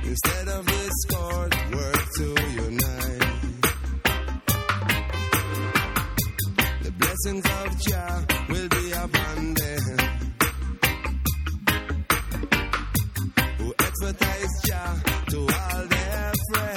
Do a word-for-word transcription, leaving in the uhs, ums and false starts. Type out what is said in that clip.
Instead of discord, work to unite. The blessings of Jah will be upon them who advertise Jah to all their friends.